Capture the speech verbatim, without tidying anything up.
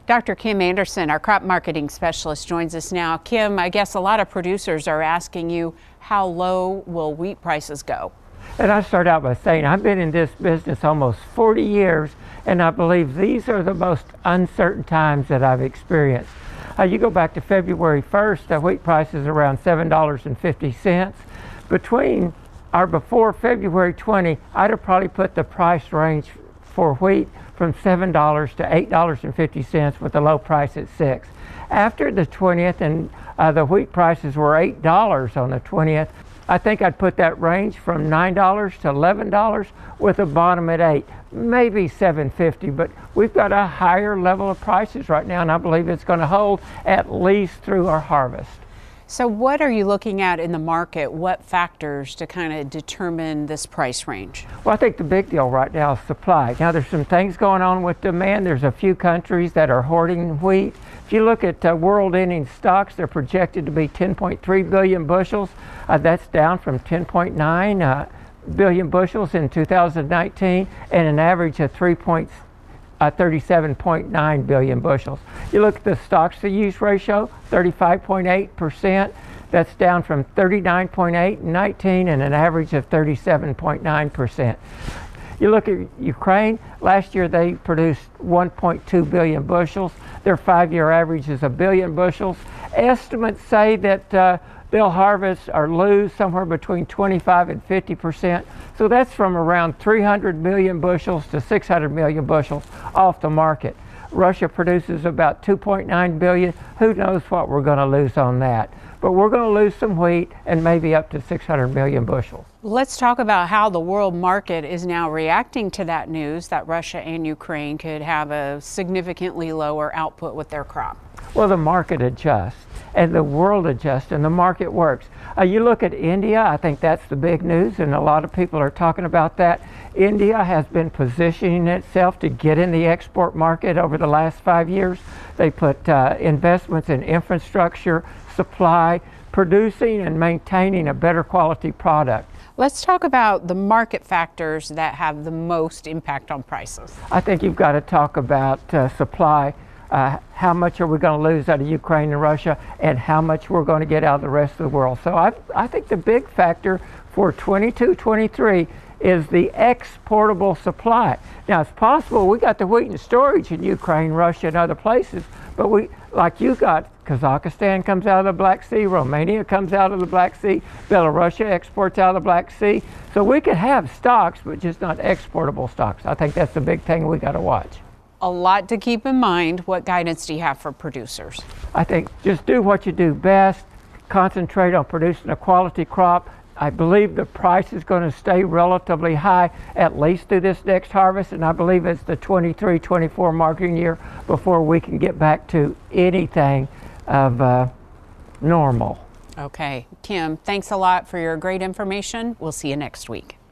Doctor Kim Anderson, our crop marketing specialist, joins us now. Kim, I guess a lot of producers are asking you, how low will wheat prices go? And I start out by saying I've been in this business almost forty years, and I believe these are the most uncertain times that I've experienced. Uh, you go back to February first, the wheat price is around seven dollars and fifty cents. Between or before February twentieth, I'd have probably put the price range for wheat from seven dollars to eight dollars and fifty cents with the low price at six. After the twentieth, and uh, the wheat prices were eight dollars on the twentieth, I think I'd put that range from nine dollars to eleven dollars with a bottom at eight, maybe seven fifty. But we've got a higher level of prices right now, and I believe it's going to hold at least through our harvest. So what are you looking at in the market? What factors to kind of determine this price range? Well, I think the big deal right now is supply. Now, there's some things going on with demand. There's a few countries that are hoarding wheat. If you look at uh, world ending stocks, they're projected to be ten point three billion bushels. Uh, that's down from ten point nine uh, billion bushels in two thousand nineteen, and an average of three point thirty-seven point nine billion bushels. You look at the stocks to use ratio, thirty-five point eight percent. That's down from thirty-nine point eight in nineteen, and an average of thirty-seven point nine percent. You look at Ukraine, last year they produced one point two billion bushels. Their five-year average is a billion bushels. Estimates say that uh, they'll harvest or lose somewhere between twenty-five and fifty percent. So that's from around three hundred million bushels to six hundred million bushels off the market. Russia produces about two point nine billion. Who knows what we're going to lose on that? But we're going to lose some wheat and maybe up to six hundred million bushels. Let's talk about how the world market is now reacting to that news that Russia and Ukraine could have a significantly lower output with their crop. Well, the market adjusts, and the world adjusts, and the market works. Uh, you look at India, I think that's the big news, and a lot of people are talking about that. India has been positioning itself to get in the export market over the last five years. They put uh, investments in infrastructure, supply, producing and maintaining a better quality product. Let's talk about the market factors that have the most impact on prices. I think you've got to talk about uh, supply. Uh, how much are we going to lose out of Ukraine and Russia, and how much we're going to get out of the rest of the world. So I, I think the big factor for twenty-two twenty-three is the exportable supply. Now, it's possible we got the wheat in storage in Ukraine, Russia, and other places, but we, like you got, Kazakhstan comes out of the Black Sea, Romania comes out of the Black Sea, Belarus exports out of the Black Sea. So we could have stocks, but just not exportable stocks. I think that's the big thing we got to watch. A lot to keep in mind. What guidance do you have for producers? I think just do what you do best. Concentrate on producing a quality crop. I believe the price is going to stay relatively high at least through this next harvest, and I believe it's the twenty-three twenty-four marketing year before we can get back to anything of uh, normal. Okay, Kim, thanks a lot for your great information. We'll see you next week.